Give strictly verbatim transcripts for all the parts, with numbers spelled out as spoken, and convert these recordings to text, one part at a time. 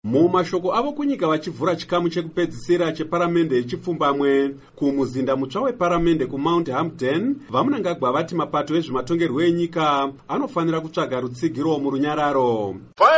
Mumashoko avo kunyika vachivhura chikamu chekupedzisira cheparamende chipfumbamwe kumuzinda mutsva weparamende kuMount Hampden, vamunangagwa vati mapato ezvematongerwo enyika anofanira kutsvaga rutsigiro murunyararo.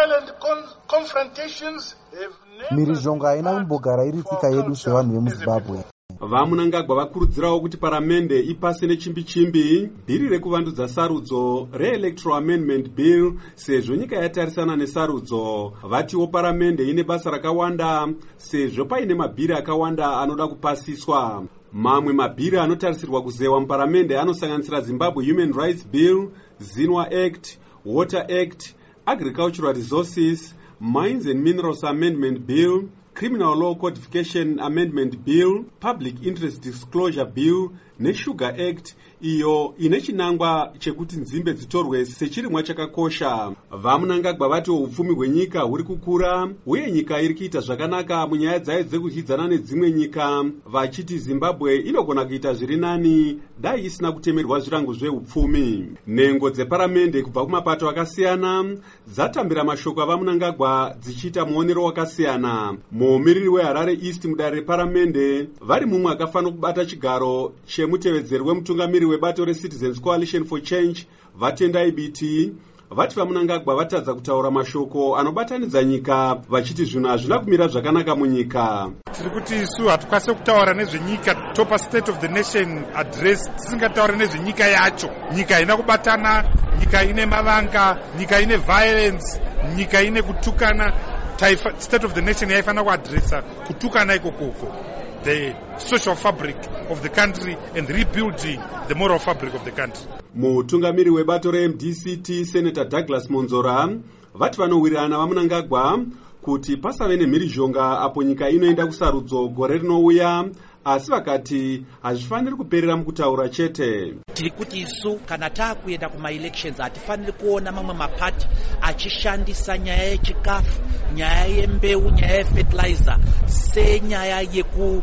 Mhirizhonga haina kumbogara iri tsika yedu sevanhu vemuZimbabwe. Vamunangagwa vakurudzirawo kuti paramende ipase nechimbi-chimbi bhiri rekuvandudza sarudzo re-Electoral Amendment Bill sezvo nyika yatarisana nesarudzo. Vatiwo paramende ine basa rakawanda sezvo paine mabhiri akawanda anoda kupasiswa. Mamwe mabhiri anotarisirwa kuzewa muparamende anosanganisira Zimbabwe Human Rights Bill, Zinwa Act, Water Act, Agricultural Resources, Mines and Minerals Amendment Bill, Criminal Law Codification Amendment Bill, Public Interest Disclosure Bill neSugar Act, iyo ine chinangwa chekuti nzimbe dzitorwe sechirimwa chakakosha. Vamunangagwa vati upfumi hwenyika huri kukura uye nyika iri kuita zvakanaka munyaya dzayo dzekudyidzana nedzimwe nyika, vachiti Zimbabwe inogona kuita zviri nani dai isina kutemerwa zvirango zveupfumi. Nhengo dzeparamende kubva kumapato akasiyana dzatambira mashoko avamunangagwa dzichiita muonero wakasiyana. Mumiriri weHarare East mudare reparamende vari mumwe akafanira kubata chigaro chemutevedzeri wemutungamiri webato reCitizens Coalition for Change Vatendai Biti vati vamunangagwa vatadza kutaura mashoko anobatanidza nyika vachiti zvinhu hazvina kumira zvakanaka munyika. Tiri kuti isu hatukwanisi kutaura nezvenyika topa State of the Nation address tisingatauri nezvenyika yacho. Nyika ina kubatana, nyika ine mavanga, nyika ine violence, nyika ine kutukana. State of the Nation yaifanira kuadresa kutukana ikokoko, the social fabric of the country and rebuilding the moral fabric of the country. Mutungamiri webato re-M D C T Senator Douglas Monzora vati vanowirirana vamunangagwa kuti pasave nemhirizhonga apo nyika inoenda kusarudzo gore rinouya, asi vakati hazvifaniri kuperera mukutaura chete. Tiri kuti isu kana taakuenda kuma-elections hatifaniri kuona mamwe mapati achishandisa nyaya yechikafu, nyaya yembeu, nyaya yefertilizer senyaya yeku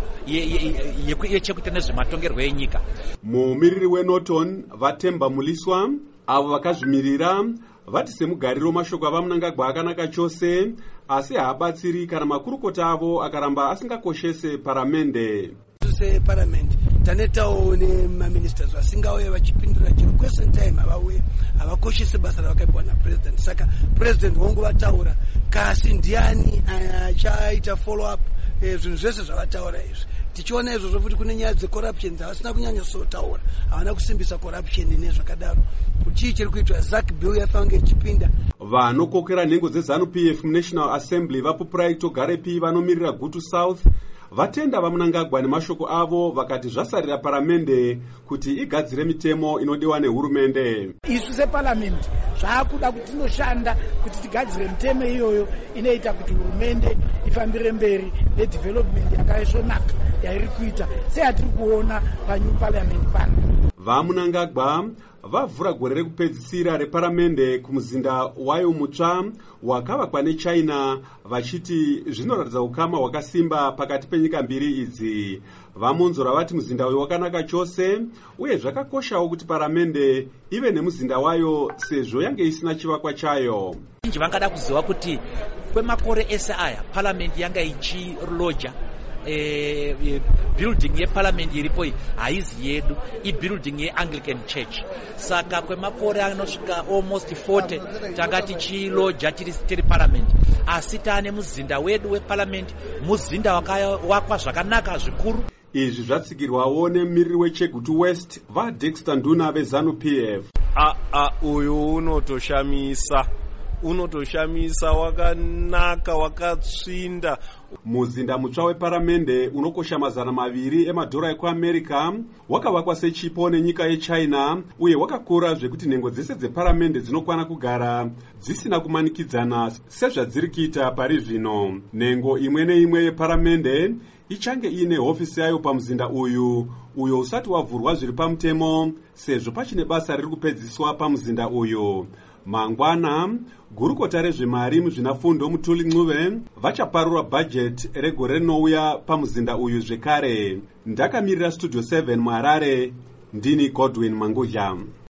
yechekuita nezvematongerwo enyika. Mumiriri weNorton Vatemba Muliswa avo vakazvimirira vati semugariro mashoko avamunangagwa akanaka chose, asi haabatsiri kana makurukota avo akaramba asingakoshese paramende. Parliament tanetawo nemaministers vasingauye vachipindura chiro question time havauye havakoshese basa ravakaipwa napresident. Saka president wangu vataura kasi ndiani achaita follow up zvinhu zvese zvavataura izvi. Tichiona izvozvo futi kune nyaya dzecorruption dzavasina kunyanya sotaura, havana kusimbisa corruption nezvakadaro. Kuti chiri kuitwa Zack Bill yafange ichipinda. Vanokokera nhengo dzeZANU P F National Assembly vaPurai Togarepi vanomirira Gutu South vatenda vamunangagwa nemashoko avo vakati zvasarira paramende kuti igadzire mitemo inodiwa nehurumende. Isu separlament zvaakuda kuti tinoshanda kuti tigadzire mitemo iyoyo inoita kuti hurumende ifambire mberi nedevelopment yakaisvonaka yairi kuita seyatiri kuona paNew Parliament pano. Vamunangagwa vavhura gore rekupedzisira reparamende kumuzinda wayo mutsva wakavakwa neChina vachiti zvinoratidza ukama hwakasimba pakati penyika mbiri idzi. Vamonzora vati muzinda uyu wakanaka chose uye zvakakoshawo kuti paramende ive nemuzinda wayo sezvo yange isina chivakwa chayo. Inji vangada kuziva kuti kwemakore ese aya parliament yanga ichiloja Eh, eh, building yeparliament iripo haizi yedu, ibuilding yeAnglican Church. Saka kwemakore anosvika almost forty tanga tichiloja tiri tiri parliament, asi taane muzinda wedu weparliament, muzinda wakavakwa zvakanaka zvikuru. Izvi zvatsigirwawo nemumiriri weChegutu West vaDexter Nduna veZANU P F. a a uyu unotoshamisa unotoshamisa wakanaka wakatsvinda. Muzinda mutsva weparamende unokosha mazana maviri emadhora ekuAmerica wakavakwa sechipo nenyika yeChina uye wakakura zvekuti nhengo dzese dzeparamende dzinokwana kugara dzisina kumanikidzana sezvadziri kuita pari zvino. Nhengo imwe neimwe yeparamende ichange ine hofisi yayo pamuzinda uyu uyo usati wavhurwa zviri pamutemo sezvo pachine basa riri kupedziswa pamuzinda uyu. Mangwana gurukota rezvemari muzvinafundo Mutuli Ncube vachaparura bhajeti regore rinouya pamuzinda uyu zvekare. Ndakamirira Studio seven muHarare, ndini Godwin Mangudya.